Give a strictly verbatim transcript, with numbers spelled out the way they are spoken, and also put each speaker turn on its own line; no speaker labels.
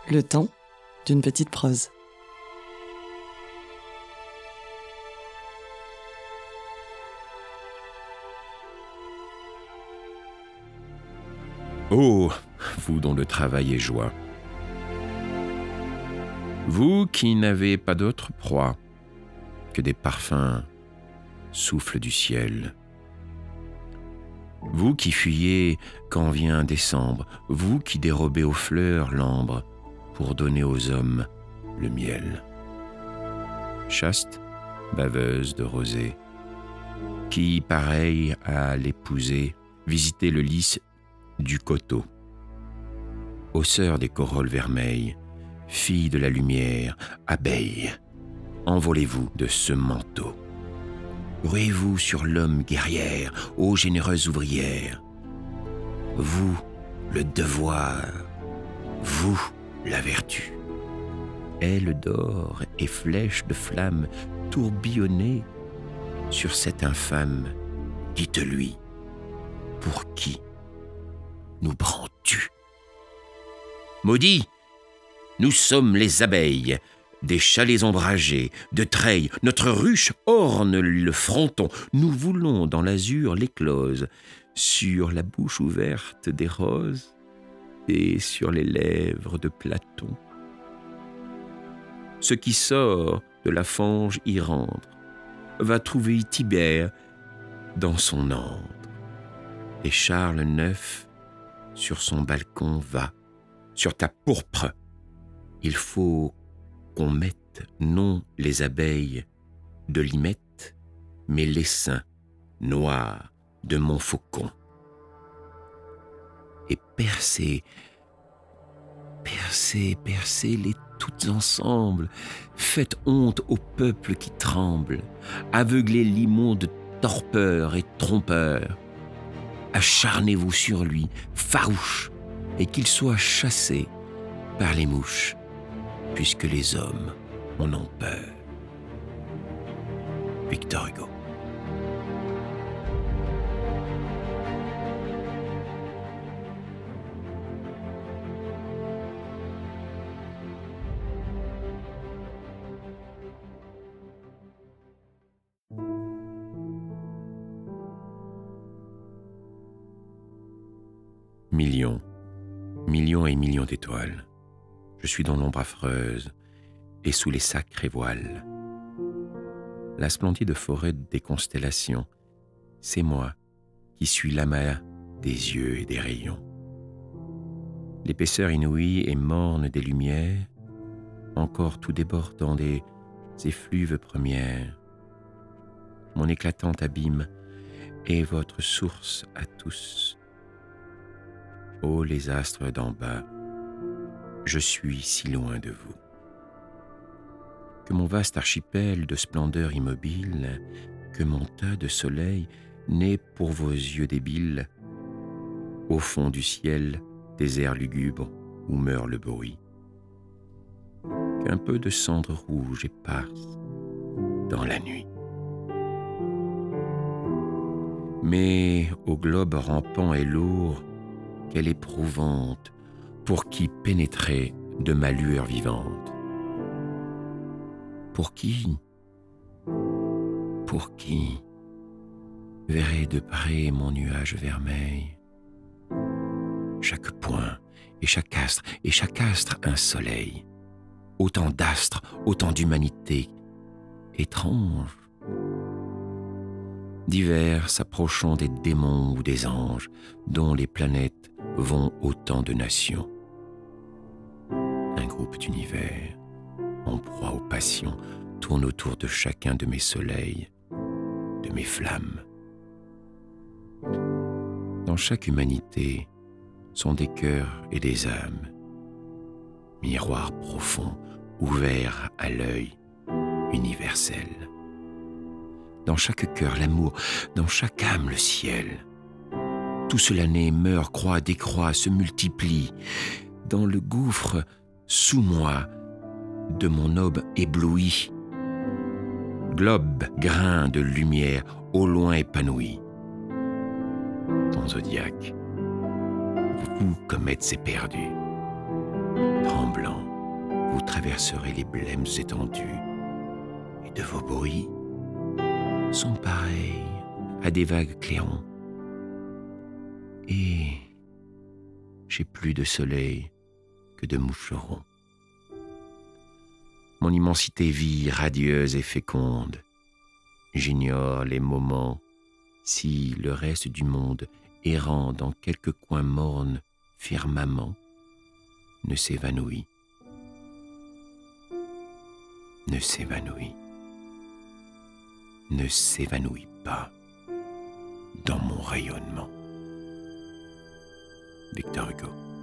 Le temps d'une petite prose.
Oh, vous dont le travail est joie. Vous qui n'avez pas d'autre proie que des parfums souffle du ciel. Vous qui fuyez quand vient décembre, vous qui dérobez aux fleurs l'ambre pour donner aux hommes le miel. Chaste, baveuse de rosée, qui, pareille à l'épousée, visitez le lys du coteau. Hausseur des corolles vermeilles, fille de la lumière, abeille, envolez-vous de ce manteau. Ruez-vous sur l'homme guerrière, ô généreuse ouvrière. Vous, le devoir, vous, la vertu. Ailes d'or et flèches de flamme tourbillonnez sur cet infâme, dites-lui, pour qui nous prends-tu? Maudits, nous sommes les abeilles, des chalets ombragés, de treilles, notre ruche orne le fronton. Nous voulons dans l'azur l'éclose, sur la bouche ouverte des roses et sur les lèvres de Platon. Ce qui sort de la fange irante va trouver Tibère dans son antre, et Charles neuf sur son balcon va. Sur ta pourpre, il faut qu'on mette non les abeilles de l'hymette, mais l'essaim noir de mon faucon. Et percez, percez, percez-les toutes ensemble, faites honte au peuple qui tremble, aveuglez l'immonde torpeur et trompeur, acharnez-vous sur lui, farouche, et qu'il soit chassé par les mouches, puisque les hommes en ont peur. Victor Hugo. Millions, millions et millions d'étoiles. Je suis dans l'ombre affreuse et sous les sacrés voiles. La splendide forêt des constellations, c'est moi qui suis l'amas des yeux et des rayons. L'épaisseur inouïe et morne des lumières, encore tout débordant des effluves premières. Mon éclatant abîme est votre source à tous. Ô les astres d'en bas, je suis si loin de vous. Que mon vaste archipel de splendeur immobile, que mon tas de soleil n'est pour vos yeux débiles, au fond du ciel, désert lugubre où meurt le bruit. Qu'un peu de cendre rouge éparse dans la nuit. Mais au globe rampant et lourd, quelle éprouvante pour qui pénétrait de ma lueur vivante. Pour qui, pour qui verrait de près mon nuage vermeil, chaque point et chaque astre et chaque astre un soleil, autant d'astres, autant d'humanité, étrange, divers s'approchant des démons ou des anges, dont les planètes vont autant de nations. Un groupe d'univers, en proie aux passions, tourne autour de chacun de mes soleils, de mes flammes. Dans chaque humanité sont des cœurs et des âmes, miroirs profonds ouverts à l'œil universel. Dans chaque cœur l'amour, dans chaque âme le ciel. Tout cela naît, meurt, croît, décroît, se multiplie. Dans le gouffre, sous moi, de mon aube ébloui. Globe, grain de lumière, au loin épanoui. Ton zodiaque, vous, comètes éperdus, Tremblant, vous traverserez les blêmes étendues, et de vos bruits sont pareils à des vagues clairons. Et j'ai plus de soleil que de moucherons. Mon immensité vit radieuse et féconde. J'ignore les moments si le reste du monde, errant dans quelque coin morne firmament, ne s'évanouit, ne s'évanouit, ne s'évanouit pas dans mon rayonnement. Victor Hugo.